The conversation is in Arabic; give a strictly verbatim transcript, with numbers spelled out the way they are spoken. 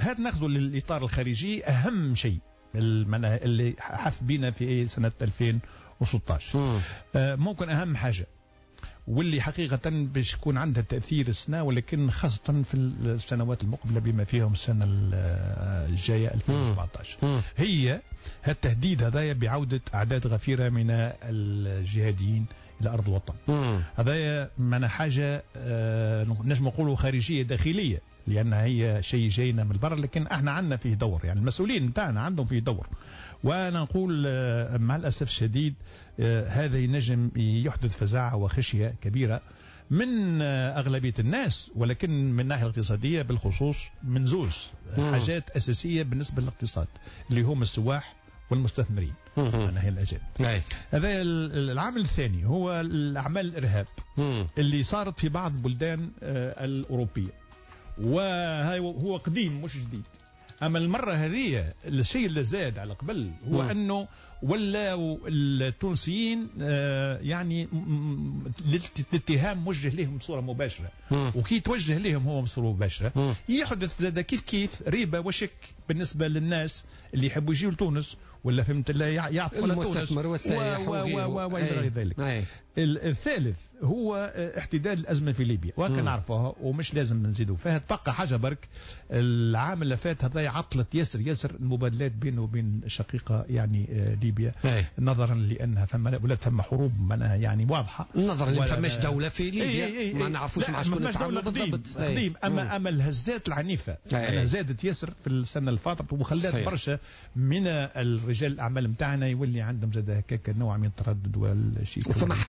هذا ناخذ للاطار الخارجي اهم شيء اللي حف بينا في سنه ألفين وستة عشر. آه ممكن اهم حاجه واللي حقيقة باش يكون عندها تأثير السنة، ولكن خاصة في السنوات المقبلة بما فيهم السنة الجاية ألفين وسبعة عشر، هي التهديد هذايا بعودة أعداد غفيرة من الجهاديين إلى أرض الوطن. هذايا من حاجة نجم نقولوا خارجية داخلية، لأنها هي شيء جاينا من البر، لكن احنا عندنا فيه دور، يعني المسؤولين بتاعنا عندهم فيه دور. وانا نقول مع الاسف الشديد هذا ينجم يحدث فزاعه وخشيه كبيره من اغلبيه الناس، ولكن من الناحيه الاقتصاديه بالخصوص من زوز حاجات اساسيه بالنسبه للاقتصاد اللي هم السواح والمستثمرين، أنا هي الأجانب. هذا العامل الثاني هو الأعمال الإرهاب اللي صارت في بعض البلدان الأوروبية، وهو قديم مش جديد. أما المرة هذه الشيء اللي زاد على قبل هو م. أنه ولا التونسيين يعني الاتهام موجه لهم بصورة مباشرة، م. وكي توجه لهم هو بصورة مباشرة م. يحدث زاد كيف كيف ريبة وشك بالنسبة للناس اللي يحبوا يجيوا لتونس، ولا فهمت لا يعطوا المستثمر والسائح وغير ذلك. الثالث هو احتداد الأزمة في ليبيا، وكان نعرفها ومش لازم نزيدوا فيها. تبقى حاجة برك العام اللي فات هذا عطلت ياسر ياسر المبادلات بينه وبين شقيقة يعني ليبيا، أي. نظرا لأنها فما ولات فما حروب معناها يعني واضحة، نظرا لأن فماش دولة في ليبيا، أي أي أي ما نعرفوش مع شكون نتعاملوا بالضبط. قديم أما أما الهزات العنيفة أنا زادت ياسر في السنة الفاترة، وخلات برشا من الرجال الأعمال متاعنا يولي عندهم زاد هكاك نوع من التردد والشيء.